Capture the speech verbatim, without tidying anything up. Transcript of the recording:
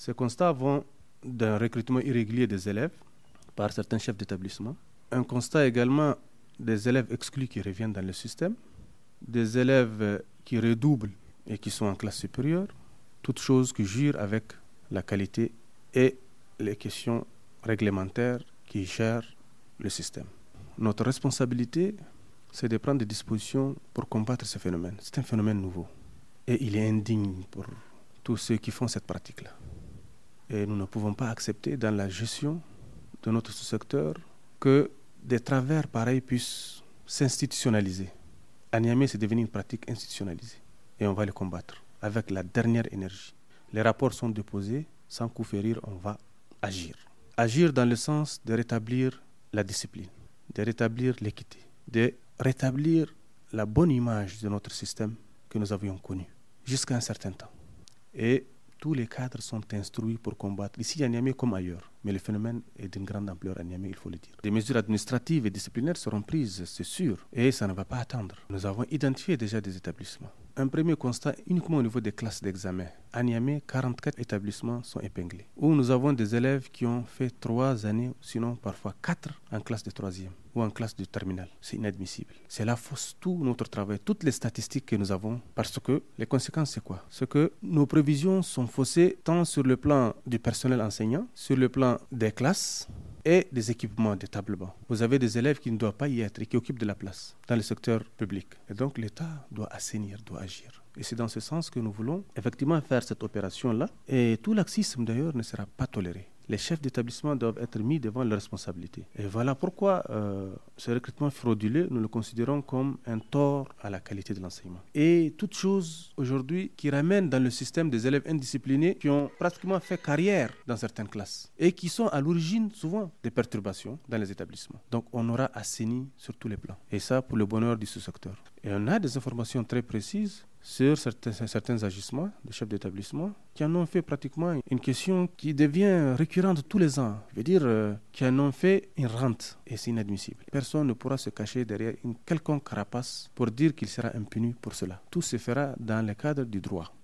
Ces constats vont d'un recrutement irrégulier des élèves par certains chefs d'établissement, un constat également des élèves exclus qui reviennent dans le système, des élèves qui redoublent et qui sont en classe supérieure, toutes choses qui jurent avec la qualité et les questions réglementaires qui gèrent le système. Notre responsabilité, c'est de prendre des dispositions pour combattre ce phénomène. C'est un phénomène nouveau et il est indigne pour tous ceux qui font cette pratique-là. Et nous ne pouvons pas accepter dans la gestion de notre sous-secteur que des travers pareils puissent s'institutionnaliser. À Niamey, c'est devenu une pratique institutionnalisée et on va le combattre avec la dernière énergie. Les rapports sont déposés, sans coup férir, on va agir. Agir dans le sens de rétablir la discipline, de rétablir l'équité, de rétablir la bonne image de notre système que nous avions connu jusqu'à un certain temps. Et tous les cadres sont instruits pour combattre, ici à Niamey comme ailleurs. Mais le phénomène est d'une grande ampleur à Niamey, il faut le dire. Des mesures administratives et disciplinaires seront prises, c'est sûr, et ça ne va pas attendre. Nous avons identifié déjà des établissements. Un premier constat uniquement au niveau des classes d'examen. À Niamey, quarante-quatre établissements sont épinglés, où nous avons des élèves qui ont fait trois années, sinon parfois quatre, en classe de troisième ou en classe de terminale. C'est inadmissible. Cela fausse tout notre travail, toutes les statistiques que nous avons, parce que les conséquences, c'est quoi? C'est que nos prévisions sont faussées tant sur le plan du personnel enseignant, sur le plan des classes et des équipements des tables bancs. Vous avez des élèves qui ne doivent pas y être et qui occupent de la place dans le secteur public. Et donc l'État doit assainir, doit agir. Et c'est dans ce sens que nous voulons effectivement faire cette opération-là. Et tout laxisme d'ailleurs ne sera pas toléré. Les chefs d'établissement doivent être mis devant leurs responsabilités. Et voilà pourquoi euh, ce recrutement frauduleux, nous le considérons comme un tort à la qualité de l'enseignement. Et toute chose aujourd'hui qui ramène dans le système des élèves indisciplinés qui ont pratiquement fait carrière dans certaines classes et qui sont à l'origine souvent des perturbations dans les établissements. Donc on aura assaini sur tous les plans. Et ça pour le bonheur du sous-secteur. Et on a des informations très précises sur certains, certains agissements de chefs d'établissement qui en ont fait pratiquement une question qui devient récurrente tous les ans. Je veux dire, euh, qui en ont fait une rente. Et c'est inadmissible. Personne ne pourra se cacher derrière une quelconque carapace pour dire qu'il sera impuni pour cela. Tout se fera dans le cadre du droit.